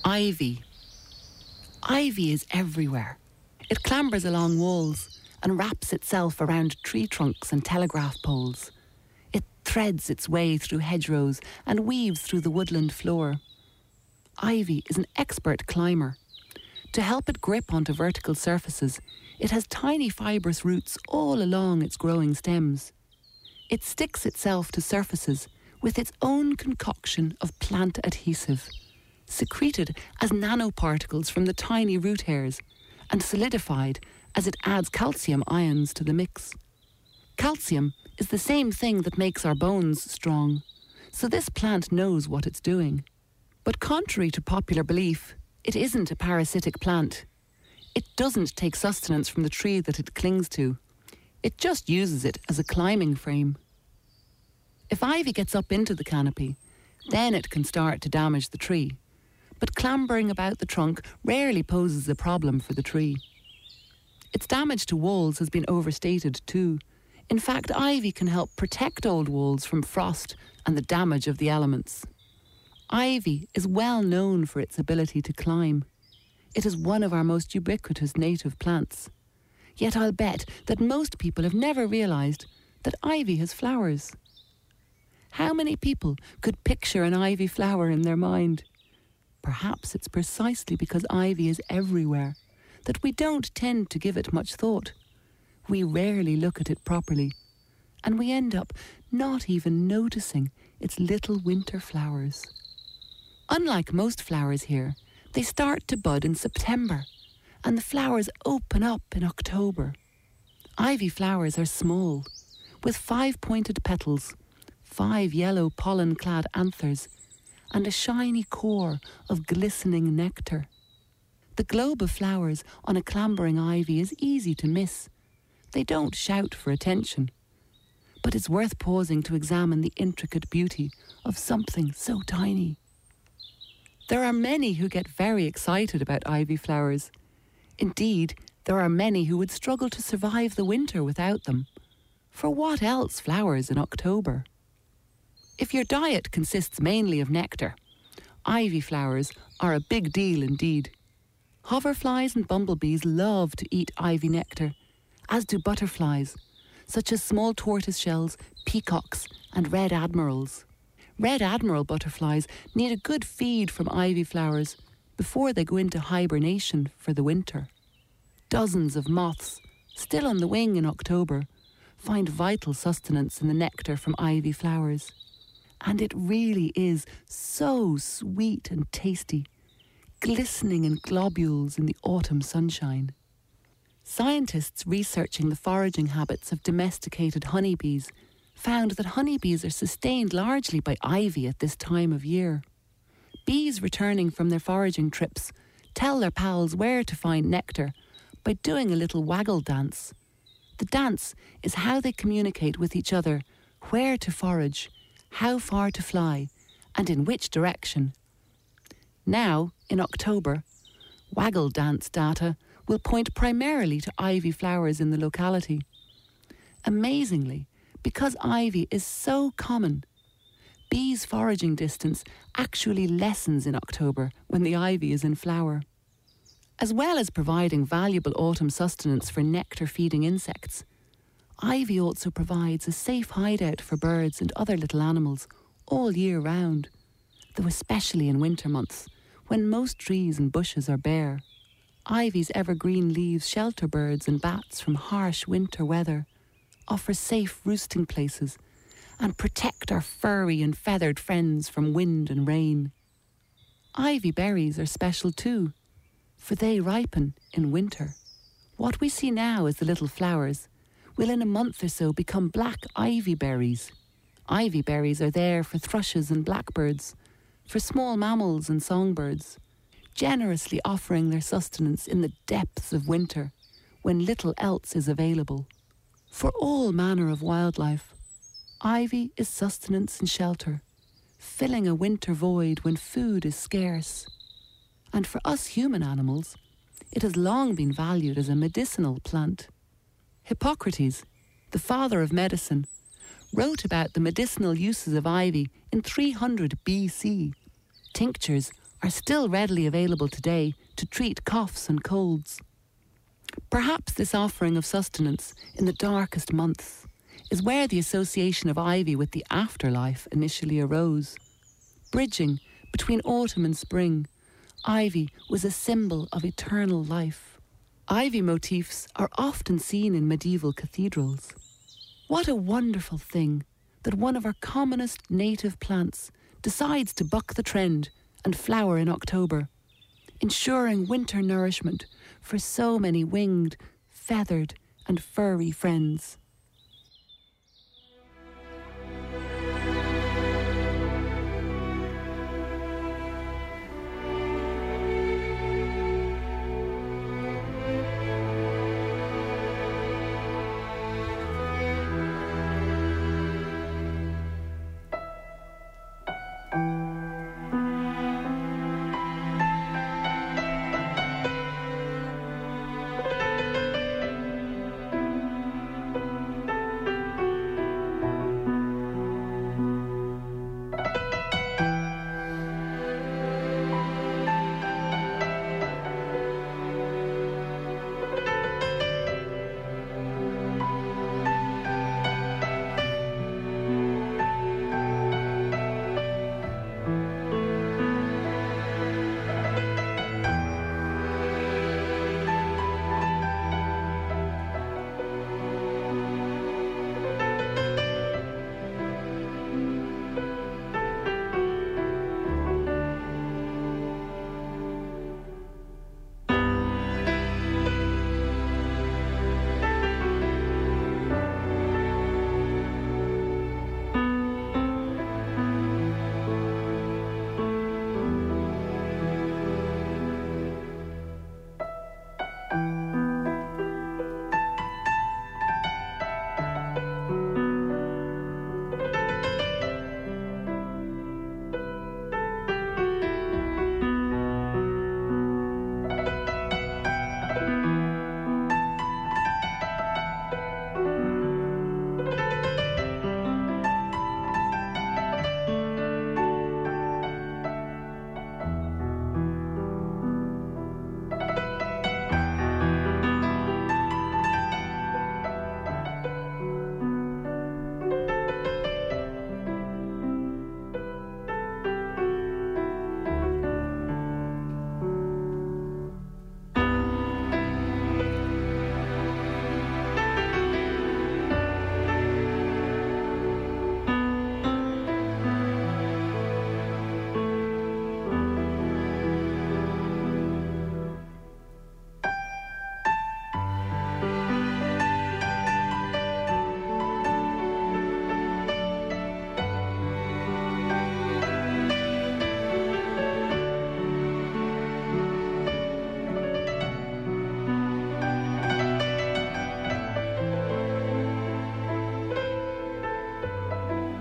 Ivy. Ivy is everywhere. It clambers along walls and wraps itself around tree trunks and telegraph poles. It threads its way through hedgerows and weaves through the woodland floor. Ivy is an expert climber. To help it grip onto vertical surfaces, it has tiny fibrous roots all along its growing stems. It sticks itself to surfaces with its own concoction of plant adhesive, secreted as nanoparticles from the tiny root hairs and solidified as it adds calcium ions to the mix. Calcium is the same thing that makes our bones strong, so this plant knows what it's doing. But contrary to popular belief, it isn't a parasitic plant. It doesn't take sustenance from the tree that it clings to. It just uses it as a climbing frame. If ivy gets up into the canopy, then it can start to damage the tree. But clambering about the trunk rarely poses a problem for the tree. Its damage to walls has been overstated too. In fact, ivy can help protect old walls from frost and the damage of the elements. Ivy is well known for its ability to climb. It is one of our most ubiquitous native plants. Yet I'll bet that most people have never realised that ivy has flowers. How many people could picture an ivy flower in their mind? Perhaps it's precisely because ivy is everywhere that we don't tend to give it much thought. We rarely look at it properly, and we end up not even noticing its little winter flowers. Unlike most flowers here, they start to bud in September, and the flowers open up in October. Ivy flowers are small, with 5 pointed petals, 5 yellow pollen-clad anthers, and a shiny core of glistening nectar. The globe of flowers on a clambering ivy is easy to miss. They don't shout for attention. But it's worth pausing to examine the intricate beauty of something so tiny. There are many who get very excited about ivy flowers. Indeed, there are many who would struggle to survive the winter without them. For what else flowers in October? If your diet consists mainly of nectar, ivy flowers are a big deal indeed. Hoverflies and bumblebees love to eat ivy nectar, as do butterflies, such as small tortoiseshells, peacocks, and red admirals. Red admiral butterflies need a good feed from ivy flowers before they go into hibernation for the winter. Dozens of moths, still on the wing in October, find vital sustenance in the nectar from ivy flowers. And it really is so sweet and tasty, glistening in globules in the autumn sunshine. Scientists researching the foraging habits of domesticated honeybees found that honeybees are sustained largely by ivy at this time of year. Bees returning from their foraging trips tell their pals where to find nectar by doing a little waggle dance. The dance is how they communicate with each other where to forage, how far to fly, and in which direction. Now, in October, waggle dance data will point primarily to ivy flowers in the locality. Amazingly, because ivy is so common, bees' foraging distance actually lessens in October when the ivy is in flower. As well as providing valuable autumn sustenance for nectar-feeding insects, ivy also provides a safe hideout for birds and other little animals all year round, though especially in winter months, when most trees and bushes are bare. Ivy's evergreen leaves shelter birds and bats from harsh winter weather, offer safe roosting places, and protect our furry and feathered friends from wind and rain. Ivy berries are special too, for they ripen in winter. What we see now as the little flowers will in a month or so become black ivy berries. Ivy berries are there for thrushes and blackbirds, for small mammals and songbirds, generously offering their sustenance in the depths of winter when little else is available. For all manner of wildlife, ivy is sustenance and shelter, filling a winter void when food is scarce. And for us human animals, it has long been valued as a medicinal plant. Hippocrates, the father of medicine, wrote about the medicinal uses of ivy in 300 BC. Tinctures are still readily available today to treat coughs and colds. Perhaps this offering of sustenance in the darkest months is where the association of ivy with the afterlife initially arose. Bridging between autumn and spring, ivy was a symbol of eternal life. Ivy motifs are often seen in medieval cathedrals. What a wonderful thing that one of our commonest native plants decides to buck the trend and flower in October, ensuring winter nourishment for so many winged, feathered and furry friends.